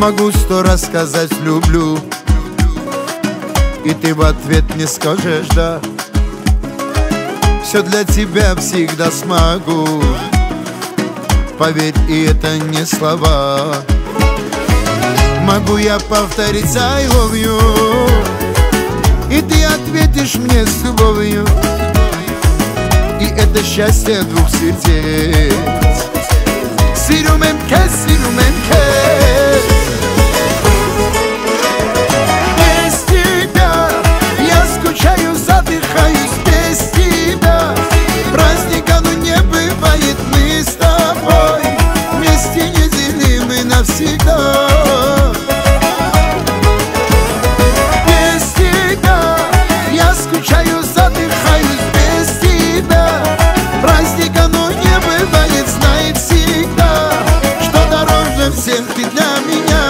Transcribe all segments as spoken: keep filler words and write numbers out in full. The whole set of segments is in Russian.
Могу сто раз сказать люблю, и ты в ответ не скажешь да. Все для тебя всегда смогу, поверь, и это не слова. Могу я повторить I love you, и ты ответишь мне с любовью, и это счастье двух сердец. Сиру мемкес, сиру мемкес. Без тебя я скучаю, задыхаюсь без тебя. Праздника, ну не бывает, мы с тобой вместе неделимы навсегда. Без тебя я скучаю, задыхаюсь без тебя. Праздника, ну не бывает, знай всегда, что дороже всех ты для меня.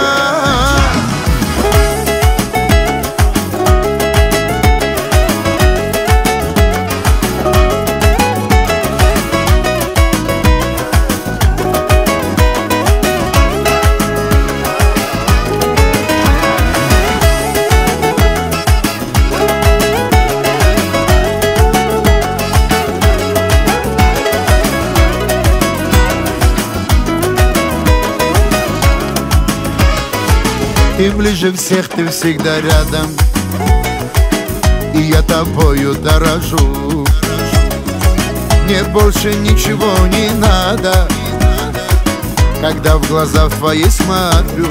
Ты ближе всех, ты всегда рядом, и я тобою дорожу. Мне больше ничего не надо, когда в глаза твои смотрю.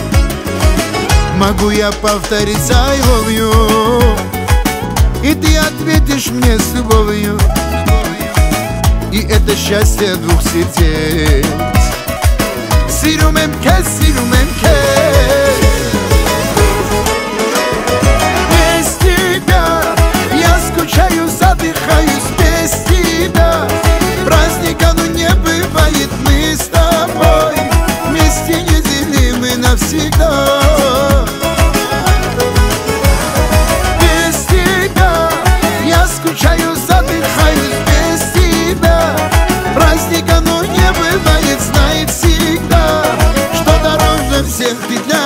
Могу я повторить I love you, и ты ответишь мне с любовью, и это счастье двух сердец. Сиру мемкес, сиру мемкес. Без тебя я скучаю, задыхаюсь без тебя. Праздника, ну не бывает, мы с тобой вместе неделимы навсегда. Без тебя я скучаю, задыхаюсь без тебя. Праздника, ну не бывает, знай всегда, что дороже всех ты для